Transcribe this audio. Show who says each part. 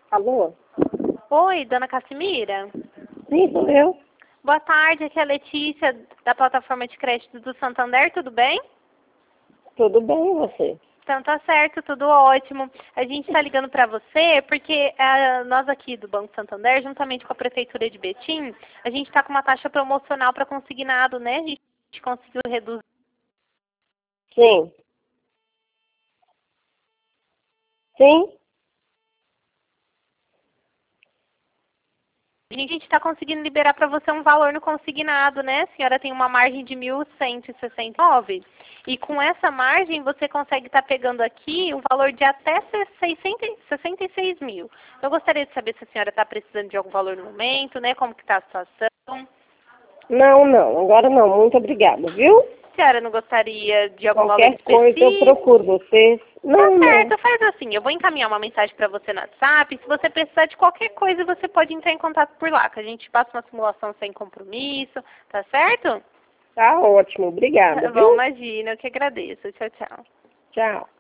Speaker 1: Alô?
Speaker 2: Oi, dona Cassimira?
Speaker 1: Sim, sou eu.
Speaker 2: Boa tarde, aqui é a Letícia, da plataforma de crédito do Santander, tudo bem?
Speaker 1: Tudo bem, e você?
Speaker 2: Então tá certo, tudo ótimo. A gente está ligando para você porque nós aqui do Banco Santander, juntamente com a Prefeitura de Betim, a gente está com uma taxa promocional para consignado, né? A gente conseguiu reduzir.
Speaker 1: Sim. Sim?
Speaker 2: A gente está conseguindo liberar para você um valor no consignado, né? A senhora tem uma margem de 1.169 e com essa margem você consegue estar pegando aqui um valor de até 66 mil. Eu gostaria de saber se a senhora está precisando de algum valor no momento, né? Como que está a situação?
Speaker 1: Não. Agora não. Muito obrigada, viu?
Speaker 2: A senhora não gostaria de algum valor
Speaker 1: Qualquer coisa eu
Speaker 2: específico?
Speaker 1: procuro vocês.
Speaker 2: Tá
Speaker 1: Não.
Speaker 2: certo, faz assim, eu vou encaminhar uma mensagem para você no WhatsApp, se você precisar de qualquer coisa, você pode entrar em contato por lá, que a gente passa uma simulação sem compromisso, tá certo?
Speaker 1: Tá ótimo. Obrigada,
Speaker 2: Tá bom,
Speaker 1: viu?
Speaker 2: imagina, eu que agradeço. Tchau, tchau.
Speaker 1: Tchau.